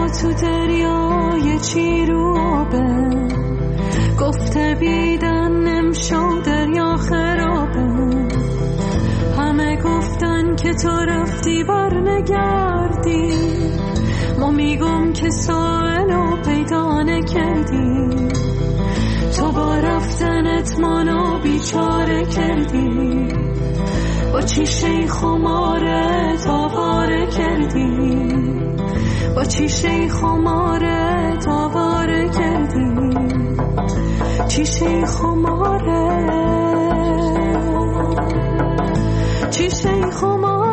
تو دریای چیروبه، گفته بیدن نمشو دریا خرابه. همه گفتن که تو رفتی بر نگردی، ما میگم که سائلو پیدا نکردی. تو با رفتنت منو بیچاره کردی، با چی شیخ و مارت آواره کردی، با چی شیخ و مارت آواره کردی، چی شیخ و مارت، چی شیخ و مارت.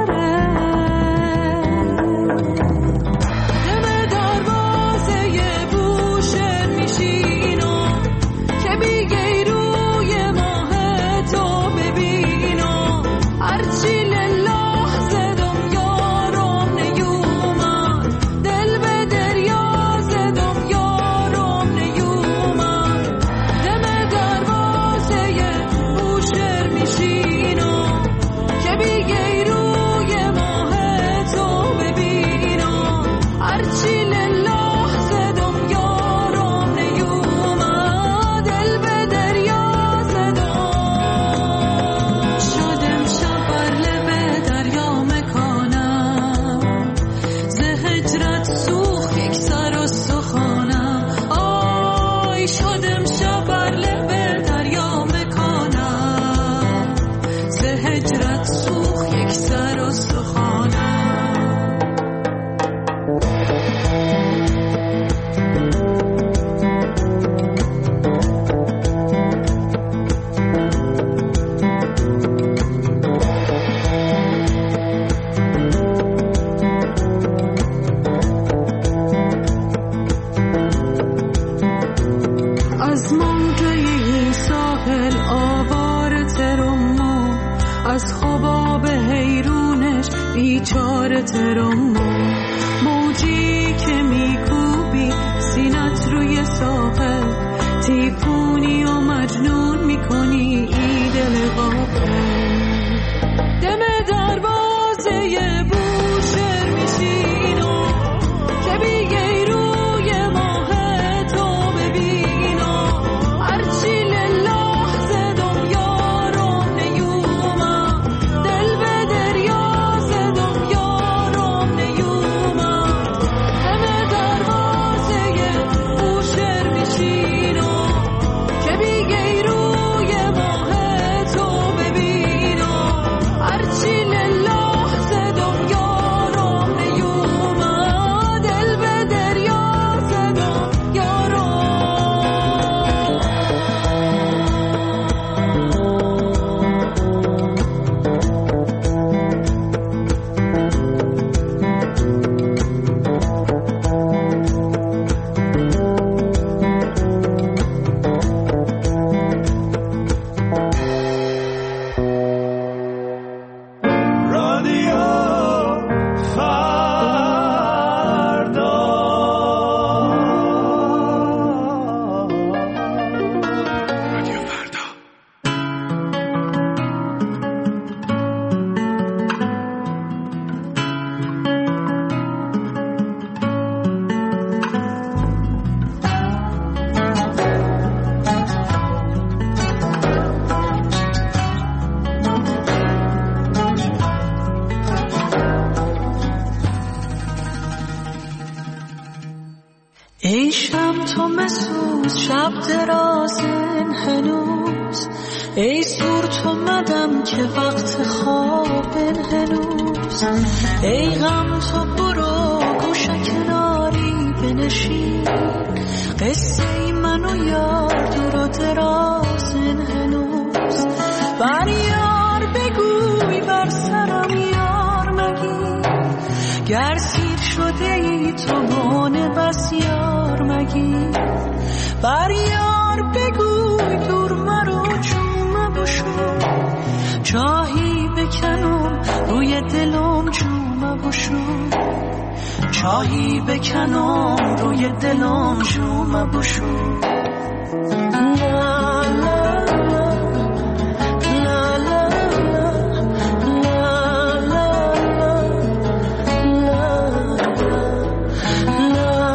موجی که میکوبی سینت روی ساحل، تیفونی و مجنون میکنی ای دل غافل. دم دروازه بوشهر میشینم که بیگی روی ماه تو ببینم، هرچی لله زدم یارم نیومم، دل به دریا زدم یارم نیومم. دم دروازه بوشهر میشینم که بیگی روی ماه تو ببینم، هرچی لله زدم یارم نیومم، دل به دریا زدم یارم. رادیو فردا. ای شب تو مسوز شب درازن هنوز، ای سور تو مدم که وقت خوابن هنوز، ای غم تو برو گوشه کناری بنشین، قصه من و یار دور و درازن هنوز. بر یار بگوی بر سرم یار مگی، گر سیر شده ای تو بانه بس یار مگی. بر یار بگوی دور مرو چون مبشو، چاهی بکنم روی دلم چون مبشو، چاهی بکنم روی دلم چون مبشو. La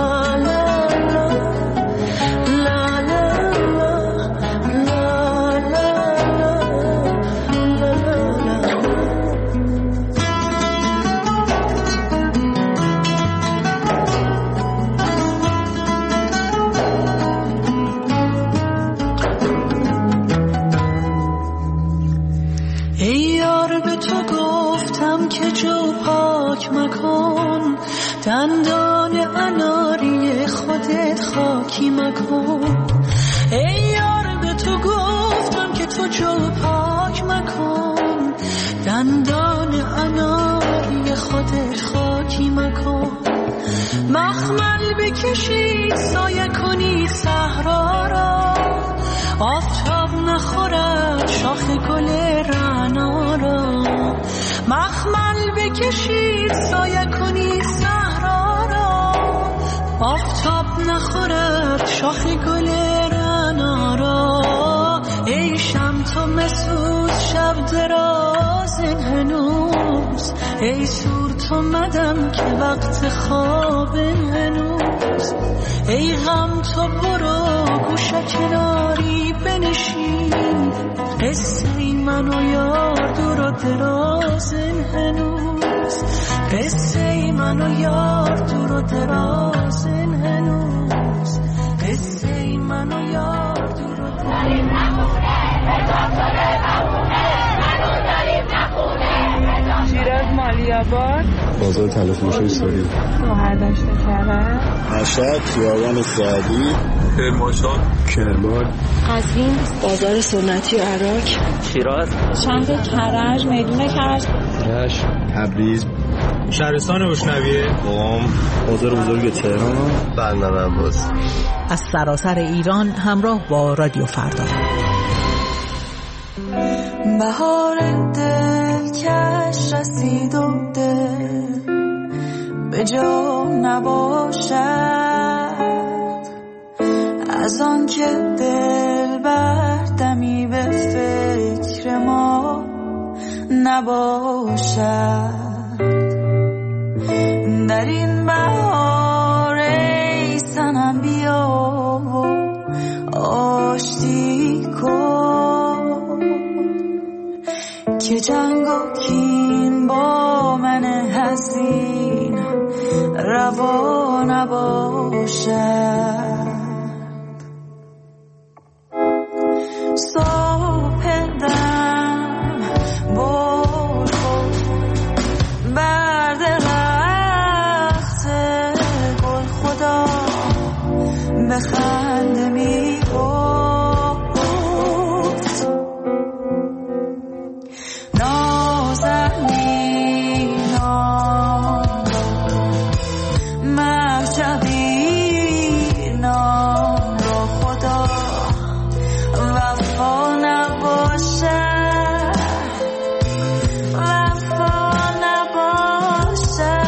مکن، دندان اناری خودت خاکی مکن. ای یار به تو گفتم که تو جو پاک مکن، دندان اناری خودت خاکی مکن. مخمل بکشید سایه کنید صحرا را، آفتاب نخورد شاخ گل رعنا را. مخمل بکشید سایه کنید صحرا را، آفتاب نخورد شاخ گل رعنا را. ای شمع تو مسوز شب دراز هنوز، ای سور تو مدم که وقت خواب هنوز. ای غم تو برو گوشه کناری بنشین، قصه من و یار دور و دراز هنوز، قصه من و یار دور و دراز هنوز، قصه من و یار دور و دراز. شیراز مالی‌آباد، بازار تلفروشی سوری، مهردشت کرج، مشهد خیابان سعدی، کرمانشاه، کرمان، قزوین، بازار سنتی و عراق، شیراز، شهر کرج، میدون کرج، کرج، تبریز، شهرستان روشنویه، قم، بازار بزرگ تهران، بندر عباس. از سراسر ایران همراه با رادیو فردا. بهار دلکش رسید و دل به جا نباشد، از آن که دل بردمی به فکر ما نباشد. در این بهار ای صنم بیا آشتی کن، که جنگ و کین با من حزین روا نباشد. صبح دم بلبل بر درخت گل خدا بخنده می گفت، نازنینان مهجبینان را خدا وفا نباشد، وفا نباشد.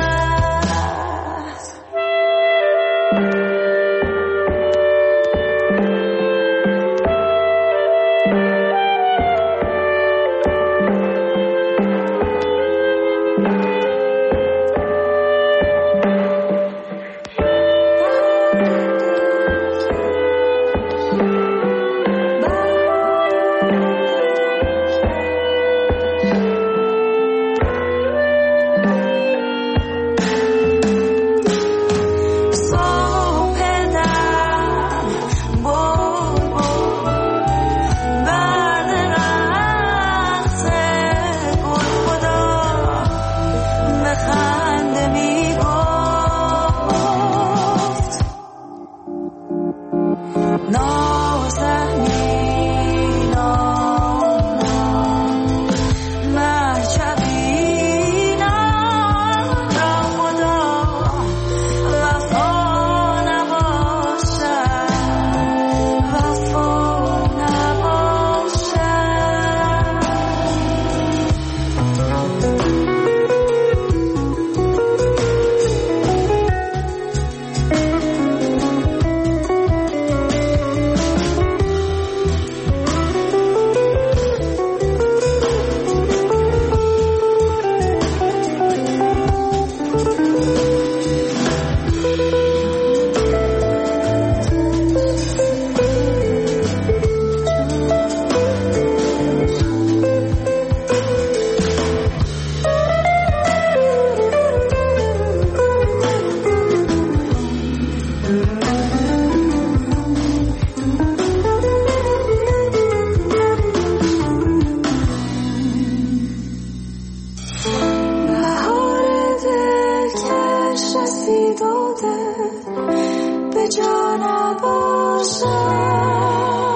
جا نباشد.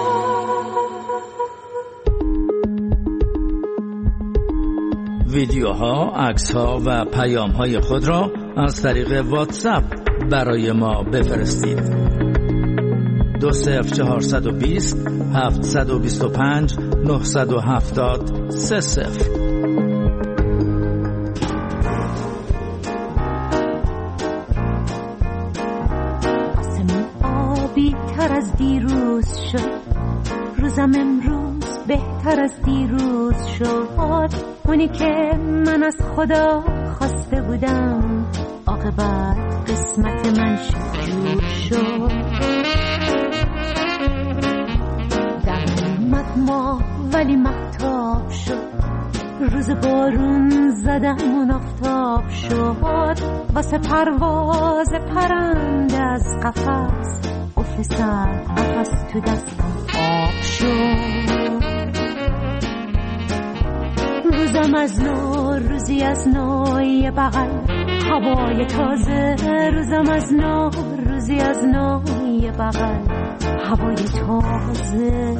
ویدیوها، عکس‌ها و پیام‌های خود را از طریق واتساپ برای ما بفرستید. 20420 725 970 30. آسمون آبی تر از دیروز شد، روزم امروز بهتر از دیروز شد. اونی که من از خدا خواسته بودم عاقبت قسمت من شروع شد. در اومد ما ولی مهتاب شد، روز بارون زدمون آفتاب شد. واسه پرواز پرنده از قفس قفل سر قفس تو دستم آب شد. روزم از نو، روزی از نو، یه بغل هوای تازه. روزم از نو، روزی از نو، یه بغل هوای تازه.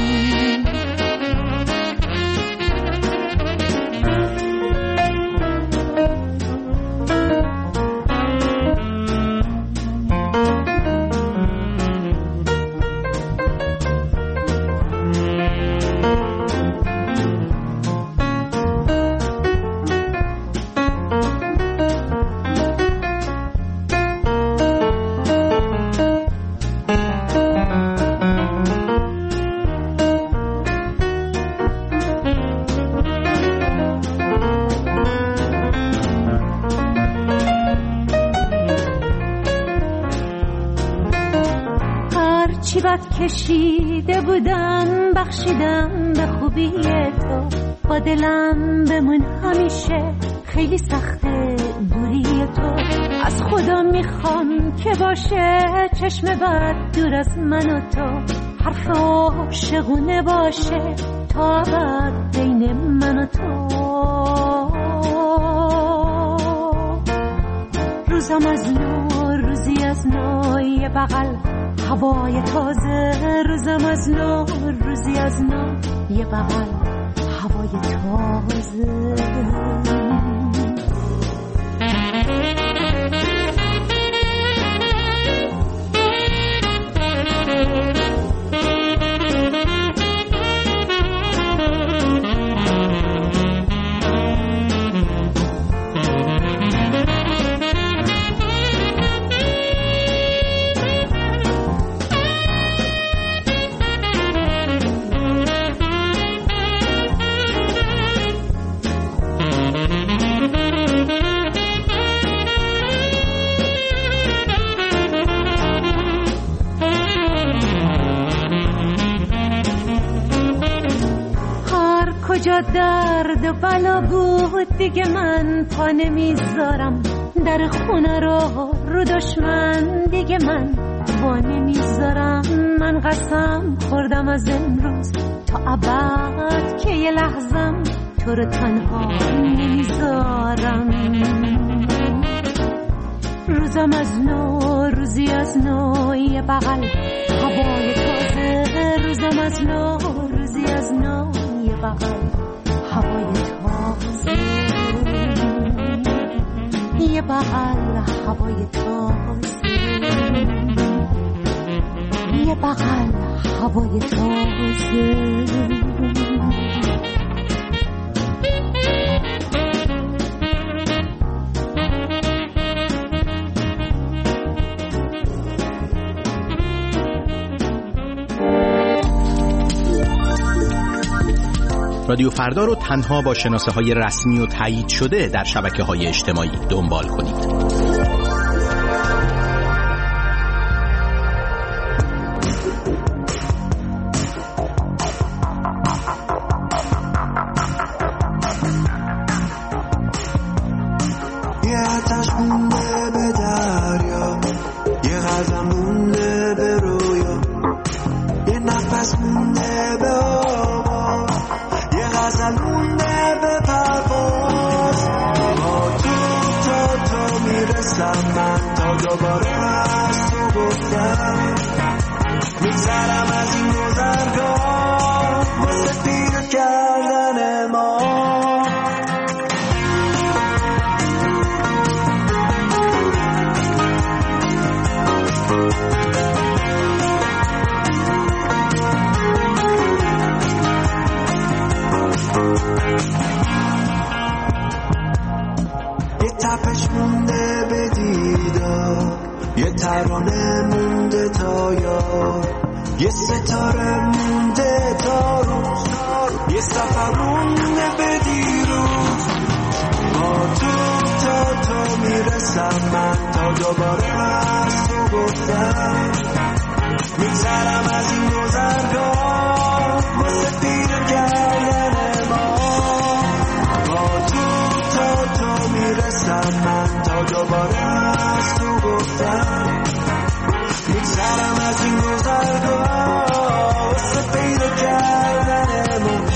چی بد کشیده بودم بخشیدم به خوبی تو. با دلم بمون همیشه، خیلی سخته دوری تو. از خدا میخوام که باشه چشم بد دور از من و تو. حرف عاشقونه باشه تا ابد بین من و تو. روزم از نو، روزی از نو، یه بغل هوای تازه. روزم از نو، روزی از نو، یه بغل هوای تازه. کجا درد و بلا بود دیگه من پا نمیذارم. در خونه رو دشمن دیگه من وا نمیذارم. من قسم خوردم از امروز تا ابد که یه لحظم تو رو تنها نمیذارم. روزم از نو، روزی از نو، یه بغل هوای تازه. روزم از نو، روزی از نو، یه بغل هوای تازه. یه بغل هوای تازه، یه بغل هوای تازه. رادیو فردا رو تنها با شناسه‌های رسمی و تایید شده در شبکه‌های اجتماعی دنبال کنید. یه آتش مونده به دریا، یه غزل مونده به رویا، یه نفس مونده به آوا، یه غزل مونده به پرواز. ما تو میرسم من تا دوباره از تو گفتم میگذرم از این گذرگاه واسه پیر کردن ما یه تپش مونده به دیدار یه ترانه مونده تا یار یه ستاره مونده تا روز یه سفر مونده به دیروز با تو میرسم من تا دوباره از تو گفتم میگذرم از این گذرگاه واسه پیر کردن ما با تو میرسم من تا دوباره از تو گفتم میگذرم از این گذرگاه واسه پیر کردن ما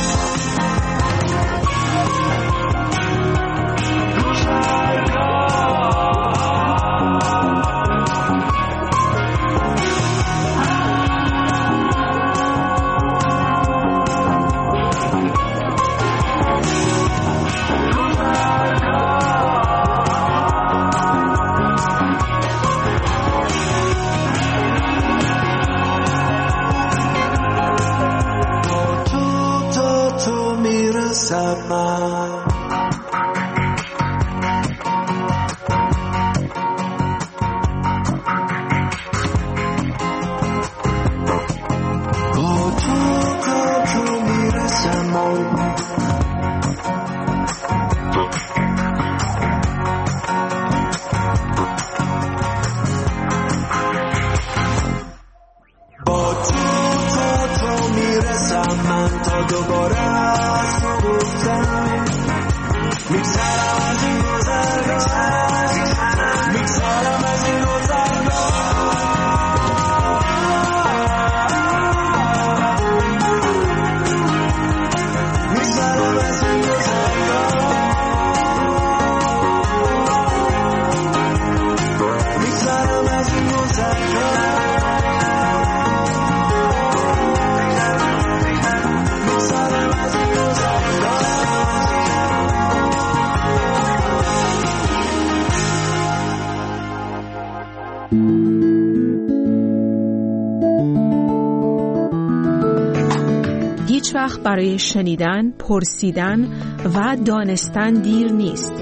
هیچ وقت برای شنیدن، پرسیدن و دانستن دیر نیست.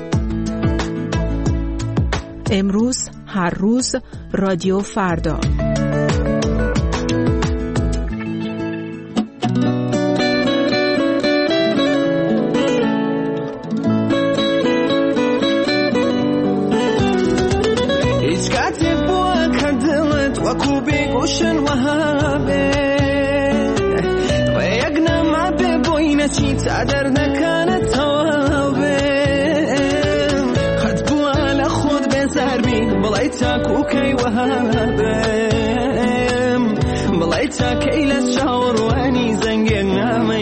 امروز، هر روز، رادیو فردا. هیچ کاتی بوا کردلت وکو بگوشن وهابه چی تادر نکنه توابه خد بوالا خود بزار بید بلای تاکو کی وهابم بلای تاکی لشاور وانی زنگی نامه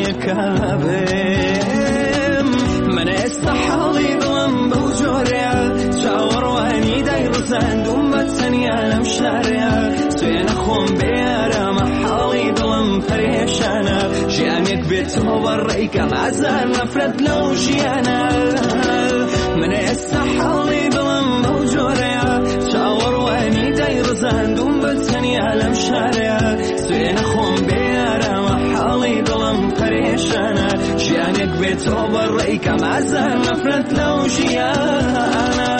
یکابم من استحالی دلم بوجوریا شاور وانی دایر زندوم بتنیانم شاریا سوین خون بیارم حالی دلم پریشانه جانك بتوبر ريك عزار نفرد لو جيانا من استحالي بلم موجوريا شاور واني داير زاندوم بلتني على مشاريا سوين خون بيارا وحالي بلم فريشانا جانك بتوبر ريك عزار نفرد لو جيانا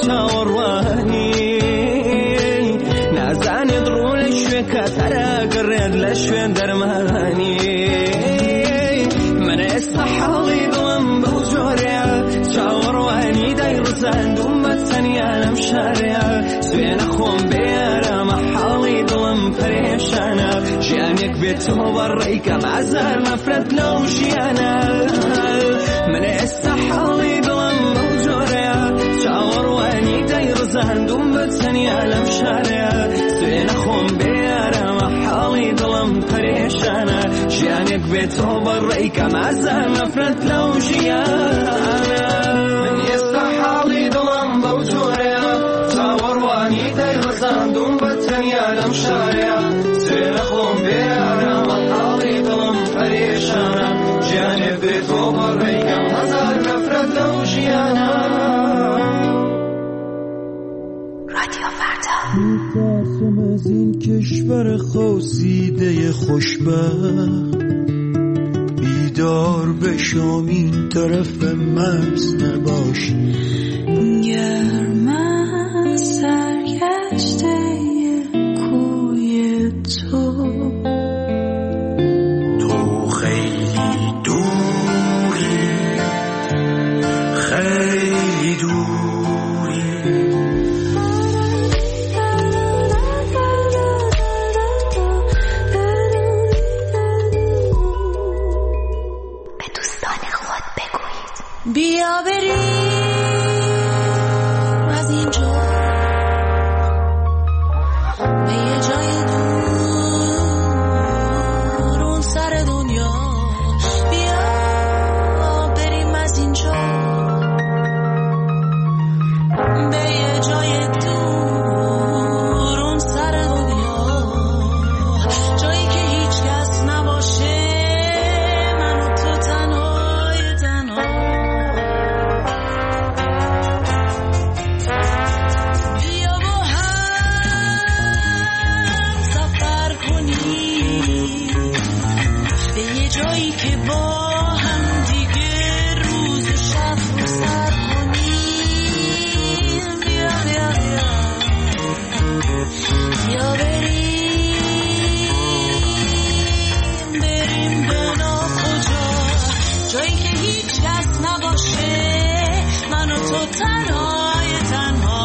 چاوەڕوانی نازانێت ڕوو لە شوێ کاتەرە گەڕێت لە شوێن دەرمانی من ئێستا حاڵی دڵم بەو جۆرەیە چاوەڕوانی دایڕزاندوم بە تەنیا لەم شارەیە سوێنە خۆم بێرەمە حاڵی دڵم پەرێشانە ژیانێک بێتەوە بەڕێیکەم ئازار نەفرەت لەو ژیانە من ئێستا حاڵی دڵم بەو جۆرەیە چاوەڕوانی دایڕزاندوم بە تەنیا لەم شارەیە سوێنە خۆم بێرەمە حاڵی دڵم پەرێشانە ژیانێک بێتەوە بەڕێیکەم ئازار نەفرەت لەو ژیانە من ئێستا حاڵی دڵم بەو جۆرەیە چاوەڕوانی دایڕزاندوم بە تەنیا لەم شارەیە سوێنە خۆم بێرەمە حاڵی دڵم پەرێشانە ژیانێک بێتەوە بەڕێیکەم ئازار نەفرەت لەو ژیانە میترسم از این کشور خواسیده خوشبخت بیدار بشم این طرف مرز نباش گرم سرگشته کوی تو خیلی دوری خیلی دوری بیا بریم از اینجا به یه جای دور اون سر دنیا بیا بریم از اینجا به یه جای دور اون سر دنیا جایی که هیچ کس نباشه من و تو تنهای تنها جایی که با هم دیگه روز و شب رو سر کنیم بیا بیا بیا بیا بریم به ناکجا جایی که هیچ کس نباشه من و تو تنهای تنها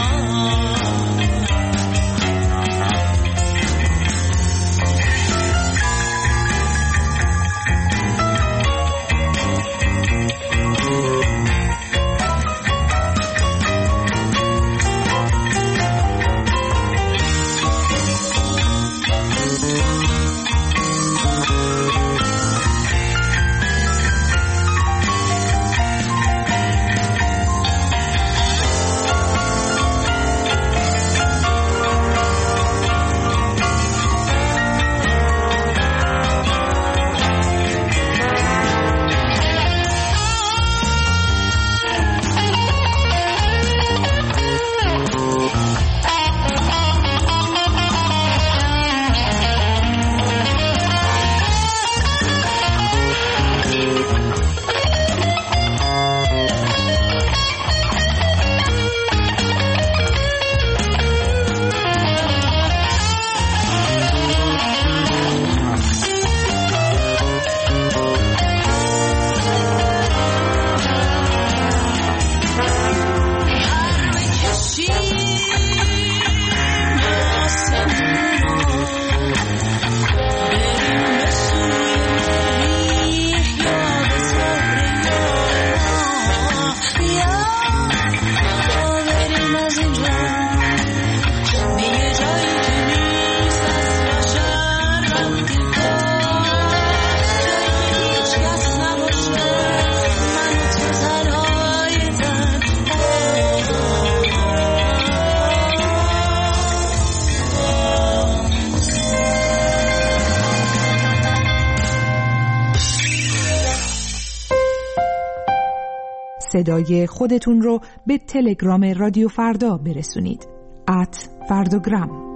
صدای خودتون رو به تلگرام رادیو فردا برسونید. @فردوگرام.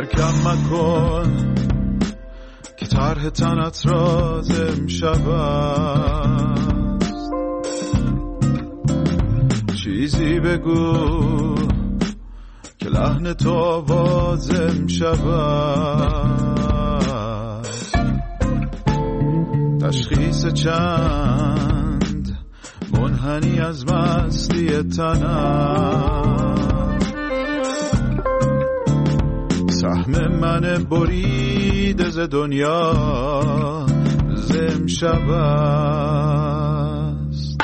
ترکم مکن که طرح تنت راز امشب است. چیزی بگو که لحن تو آواز امشب است. تشخیص چند منحنی از مستی تنم، سهم من بریده ز دنیا ز امشب است.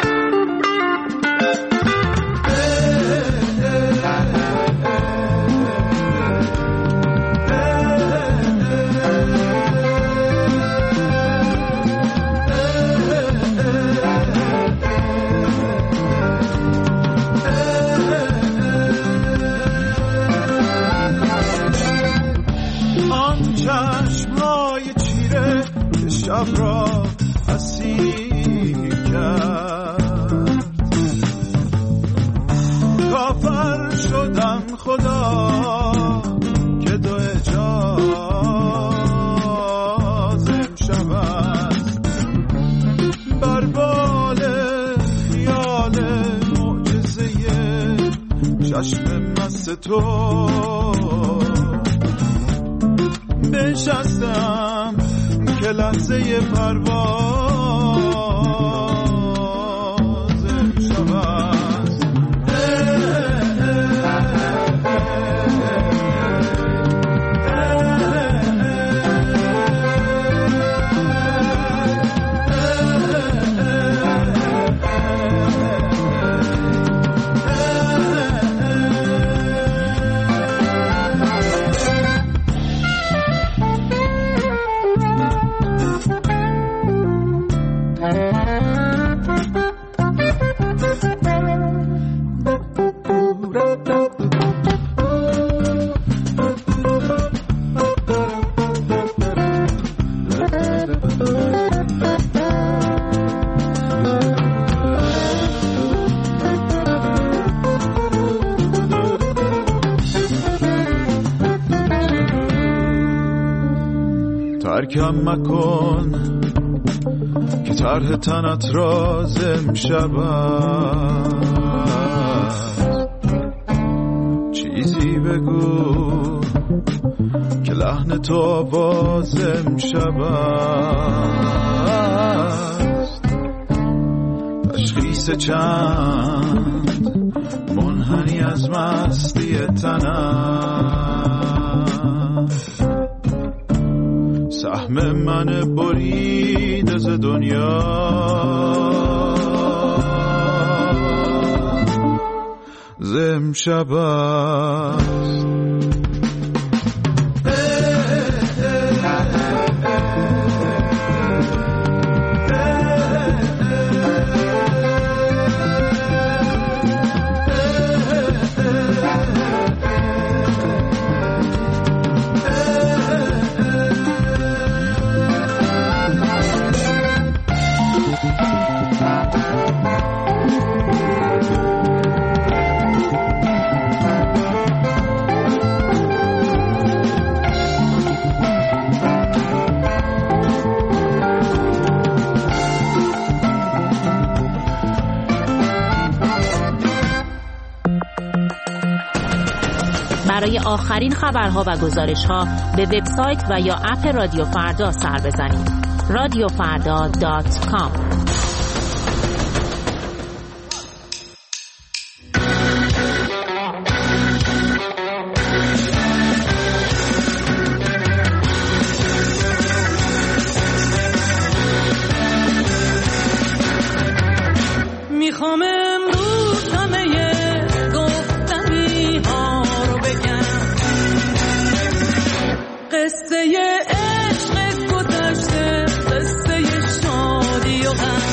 شب را اسیر کرد، کافر شدم خدا که دو اجاز امشب است. بر بال خیال معجزه چشم مست تو بنشستم که لحظه پرواز امشب است. ترکم مکن که طرح تنت راز امشب است. چیزی بگو که لحن تو آواز امشب است. تشخیص چند منحنی از مستی تنم، سهم من برید ز دنیا ز امشب است. برای آخرین خبرها و گزارش‌ها به وبسایت و یا اپ رادیو فردا سر بزنید. radiofarda.com. میخوام امروز همه گفتنی ها رو بگم، قصه عشق گذشته، قصه شادی و غم.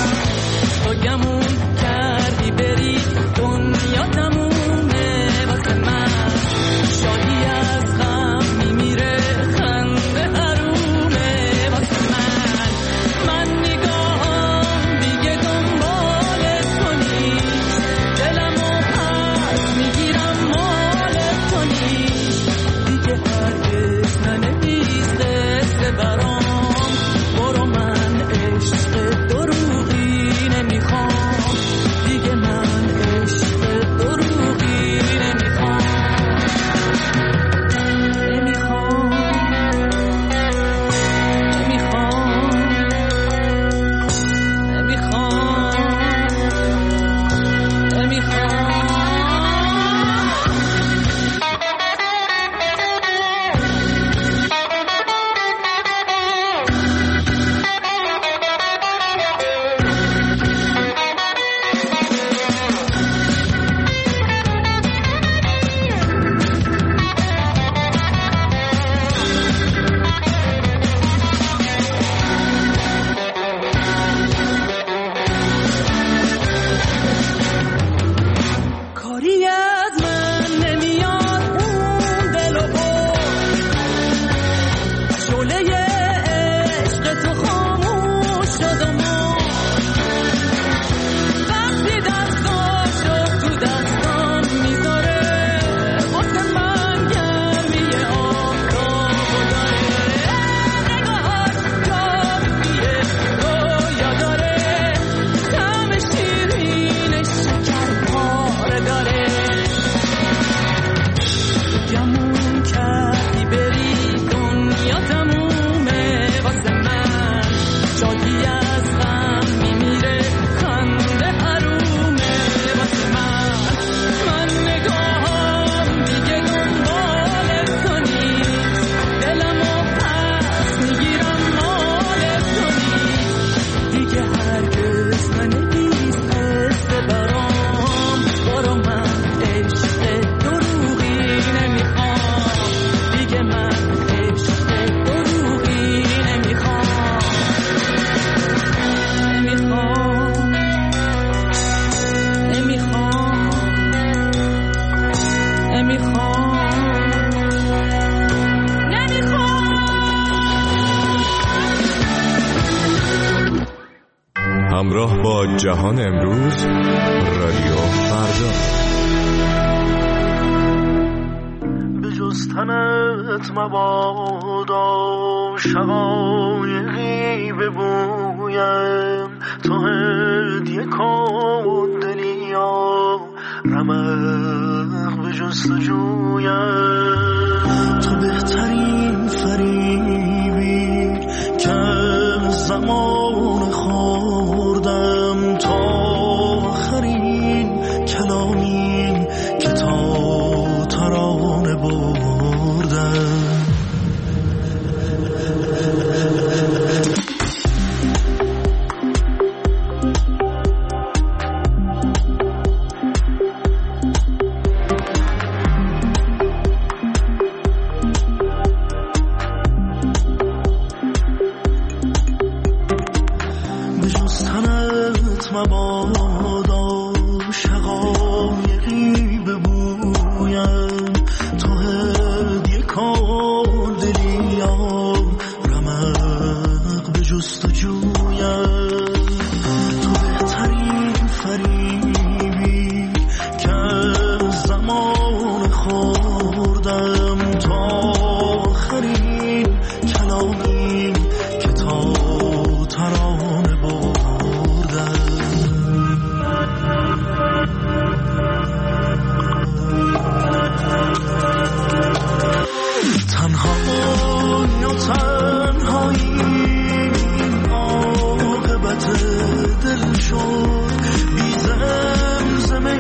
همراه با جهان امروز، رادیو فردا. به جز تنت مبادا شقایقی ببویم، تو هدیه کن دلیا رمق به جستجویم. تو بهترین فریبی که زمان خوردم، تا آخرین کلامی که تا ترانه بردم. مبادا شقایقی ببویم، تو هدیه کن دلیا رمق به جستجویم. تو بهترین فریبی که زمان خوردم، تا آخرین کلامی که تا ترانه تنهایی عاقبت دل شد، بی زمزمه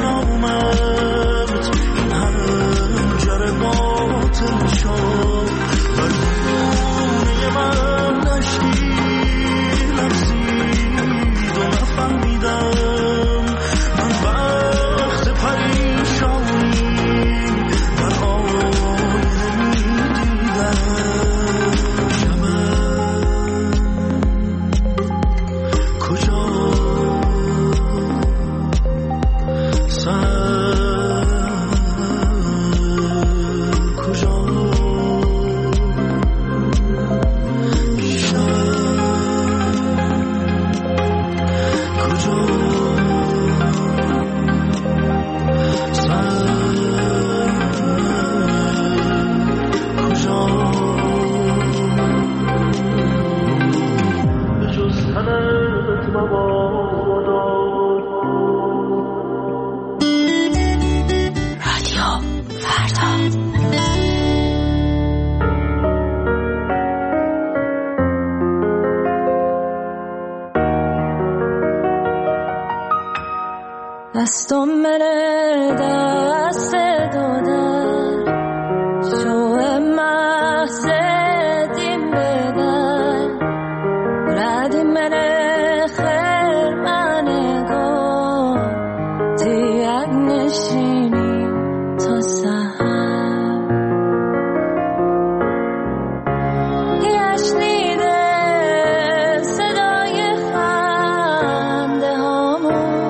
نامت این حنجره باطل شد. بر خونه من نشتی لرزید و نفهمیدم من وقت پریشانی در آینه میدیدم. دستم منه دست دادن شو محض دیم بدن ردی منه خیر منه گو تیگ نشینی تا سهر یشنیده صدای خنده هامون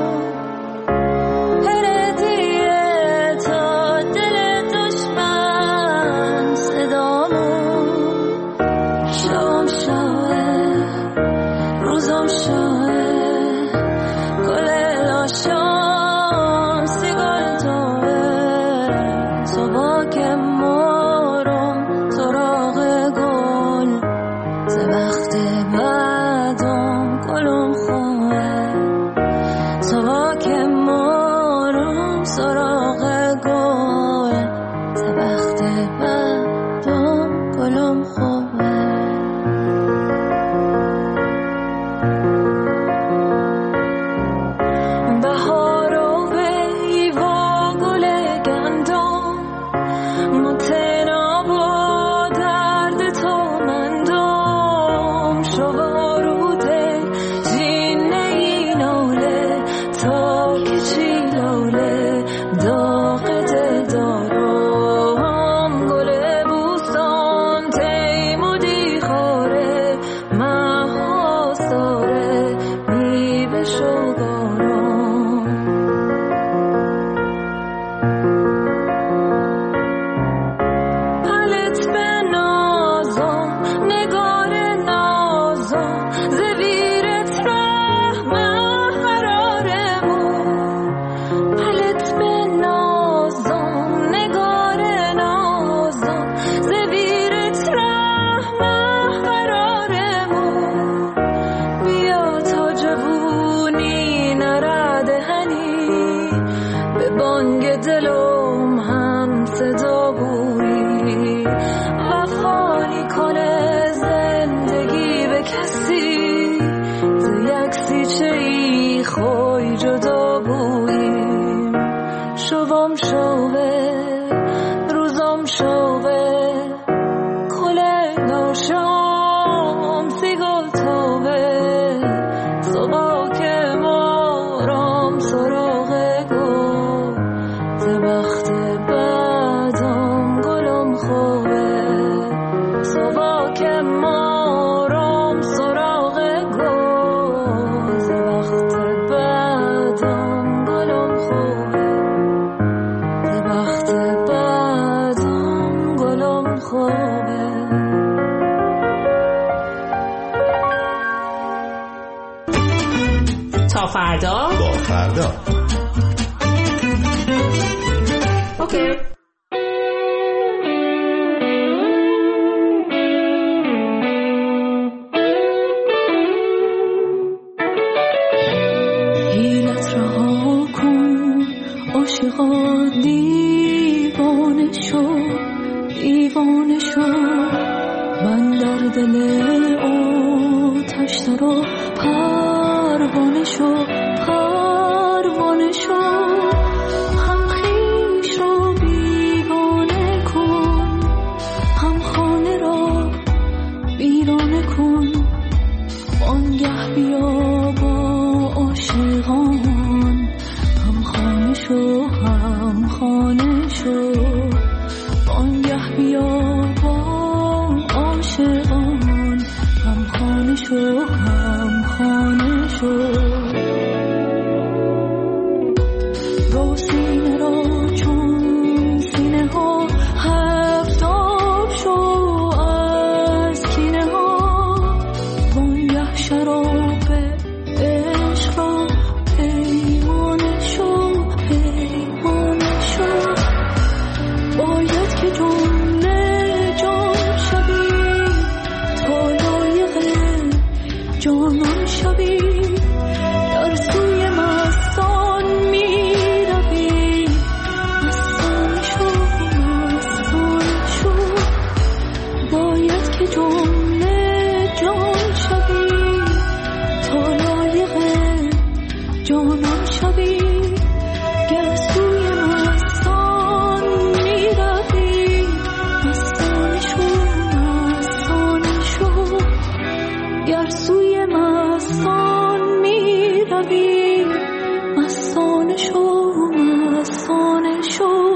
حالت به نازم نگار نازم تا فردا با فردا. اوکی. حیلت رها کن عاشقا، دیوانه شو دیوانه شو، من در دل آتش درا پروانه شو پروانه شو، هم خویش را بیگانه کن، هم خانه را ویرانه کن، آنگه بیا با عاشقان، هم خانه شو هم خانه شو، آنگه بیا با عاشقان، هم خانه شو هم خانه شو. رو سینه را چون سینه ها هفتاب شو از کینه ها، وانگه شراب عشق را پیمانه شو پیمانه شو، باید که جمله جان شوی تا لایق جانان شوی، در سوی مستان می روی، مستان شو مستان شو، باید که جمله جان شوی تا لایق جانان شوی، گر سوی مستان می روی، مستان شو مستان شو، گر سوی مستان می روی، مستان شو مستان شو،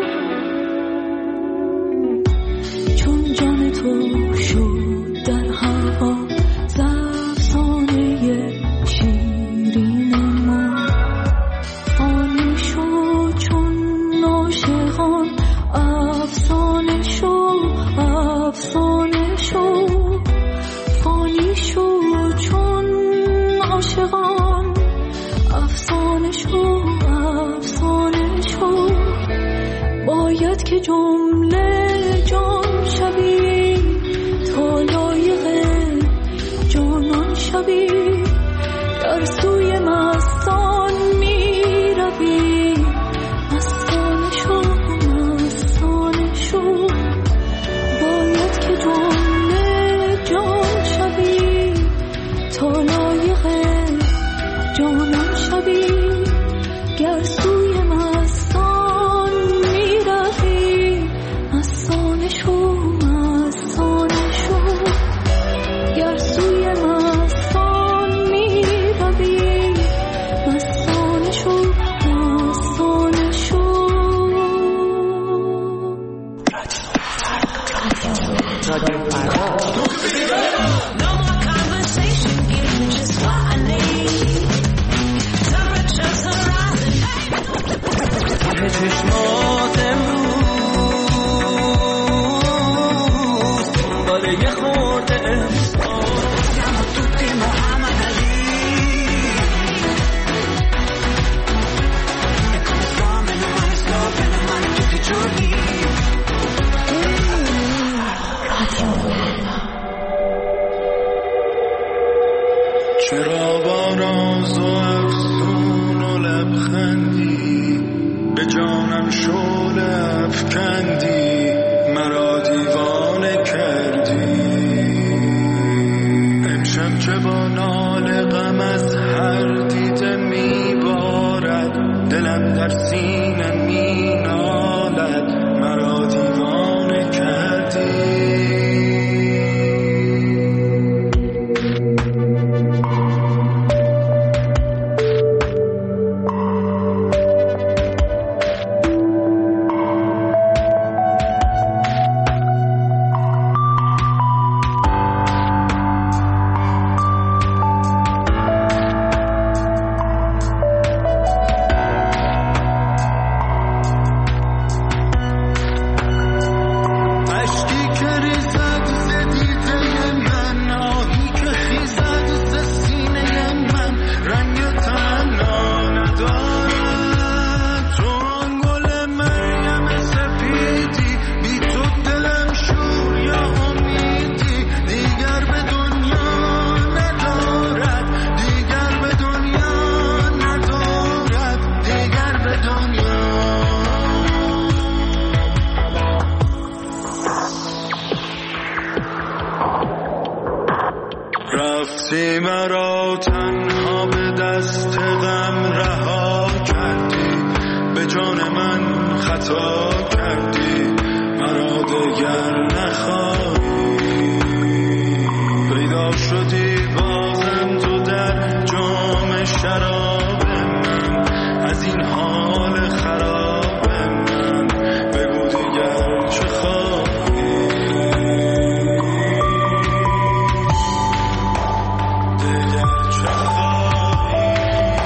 چون جان تو شد در هوا ز افسانه شیرین ما، فانی شو چون عاشقان، افسانه شو افسانه شو، فانی شو چون عاشقان، افسانه شو افسانه شو، باید که جمله جان شوی تا لایق جانان شوی، در سوی مستان می روی، مستان شو مستان شو، باید که جمله جان شوی تا لایق جانان شوی، گر سوی مستان می روی، مستان شو مستان شو، گر سوی مستان می روی، مستان شو مستان شو. رادیو فردا. چشمات امروز دنبال یه خورده چرا با راز و افسون و لبخندی به جانم شعله افکندی، مرا دیوانه کردی، امشب چه با ناله غم از هر دیده میبارد، دلم در سینه مینالد، مرا دیوانه کردی. رفتی مرا تنها به دست غم رها کردی، به جان من خطا کردی، مرا دگر نخواهی. پیدا شدی بازم تو در جام شراب من، از این حال خراب من بگو دیگر چه خواهی. دیگر چه خواهی.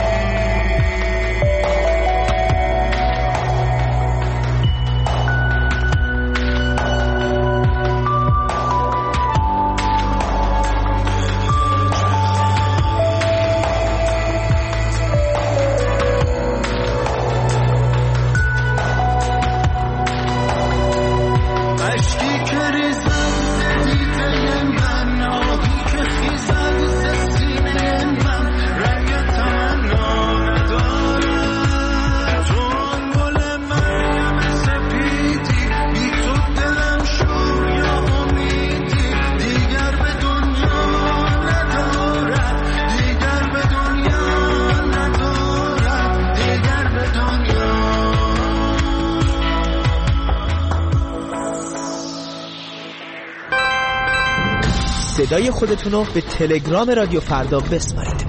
صدای خودتون رو به تلگرام رادیو فردا بسپارید.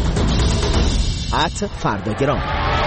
@فرداگرام.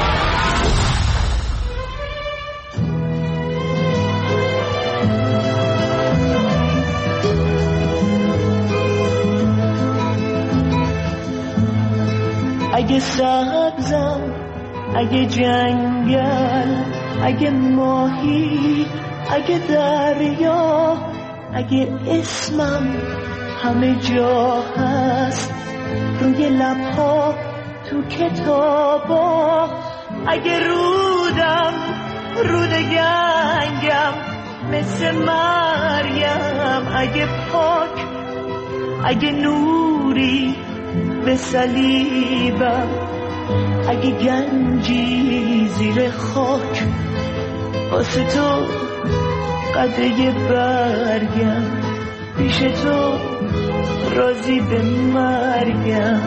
اگه سبزم، اگه جنگل، اگه ماهی، اگه دریا، اگه اسمم همه جا هست، روی لبها، تو کتابا، اگه رودم، رود گنگم مثل مریم، اگه پاک، اگه نوری به صلیبم، اگه گنجی زیر خاک، واسه تو قده برگم، پیش تو راضی به مرگم.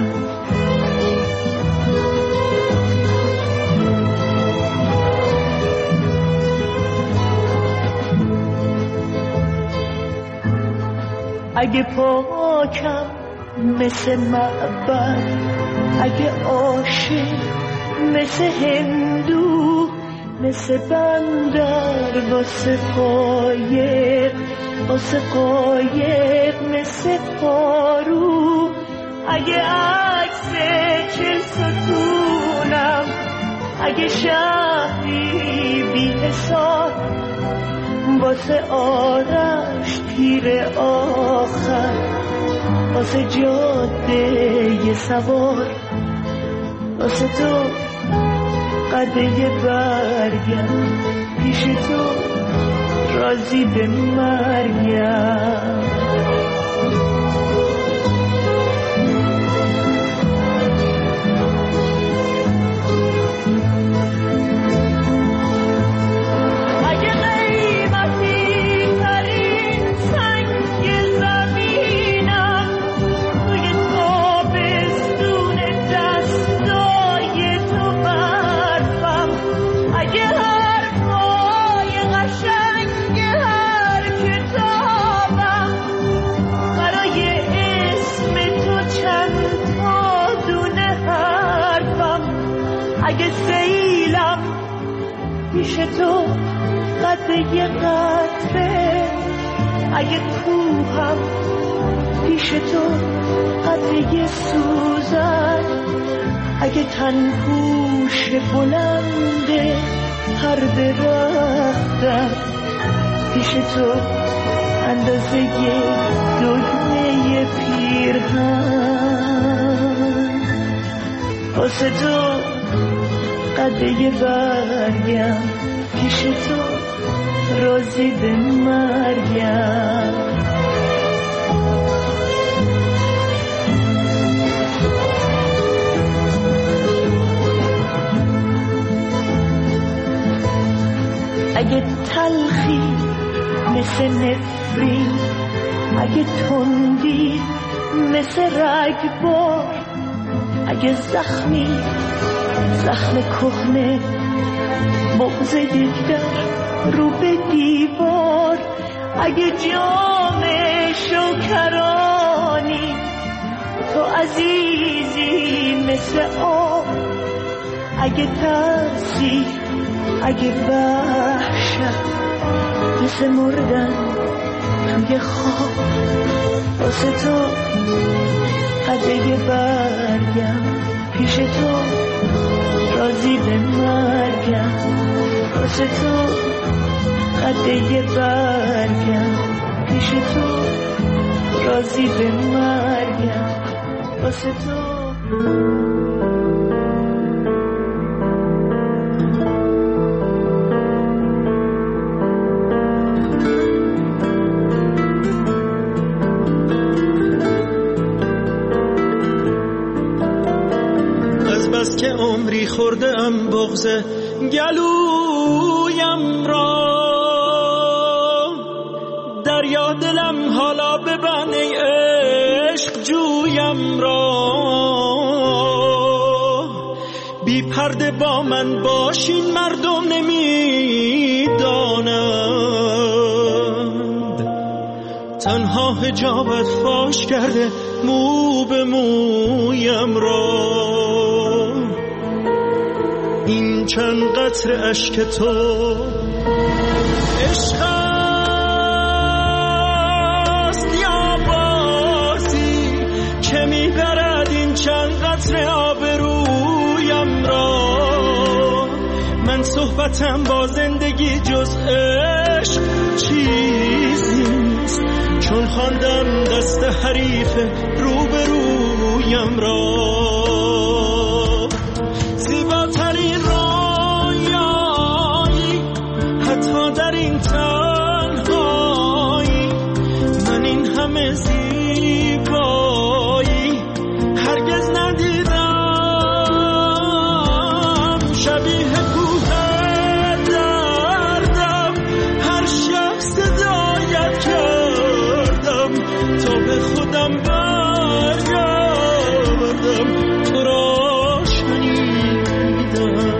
اگه پاکم مثل معبد، اگه عاشق مثل هندو، مثل بندر واسه قایق، واسه قایق مثل پارو، اگه عکس 40 ستونم، اگه شهری بی حساب، واسه آرش پیر آخر، واسه جاده سوار، واسه تو قده برگم، پیش تو راضی به مرگم. اگه سیلم پیش تو قطره قطره، اگه کوهم پیش تو قطره سوزن، اگه تنپوش بلنده هر درختم، پیش تو اندازه دگمه پیرهن، واسه تو قده برگم، پیش تو راضی به مرگم. اگه تلخی مثل نفرین، اگه تندی مثل رگبار، اگه زخم کهنه بغض دیگر رو به دیوار، اگه جام شکرانی تو عزیزی مثل آب، اگه ترسی اگه وحشت مثل مردن توی خواب، واسه تو قده برگم پیش تو راضی به مرگم، واسه تو قده برگم پیش تو راضی به مرگم، واسه تو. از که عمری خورده ام بغض گلویم را، دریا دلم حالا ببن ای عشق جویم را، بی پرده با من باشین مردم نمیدانند، تنها حجابت فاش کرده مو به مویم را، این چند قطر اشک تو عشق است یا بازی که میبرد این چند قطر آبرویم را، من صحبتم با زندگی جز عشق چیزی نیست، چون خواندم دست حریف روبرویم را، زیباترین رویایی حتی در این تنهایی، من این همه زیبایی هرگز ندیدم، شبیه کوه دردم هر شب صدایت کردم تا به خودم برگردم، تو را شنیدم.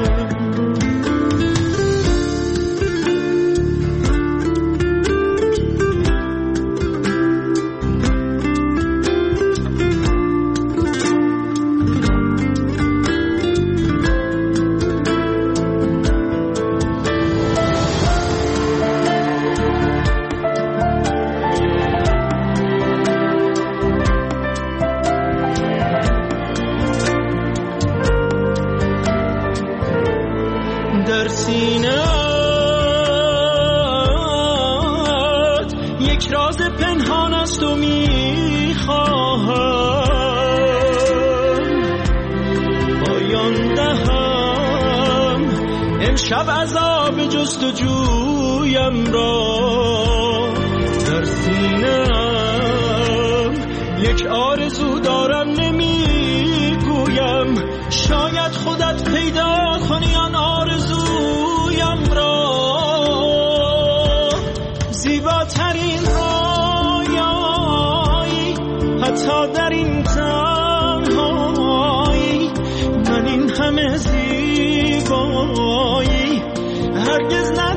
در سینه‌ات یک راز پنهان است و میخواهم پایان دهم امشب عذاب جستجویم را، در سینه‌ام یک آرزو دارم نمیگویم، شاید خودت پیدا کنی آن آرزویم را، زیباترین رویایی حتی در این تنهایی، من این همه زیبایی هرگز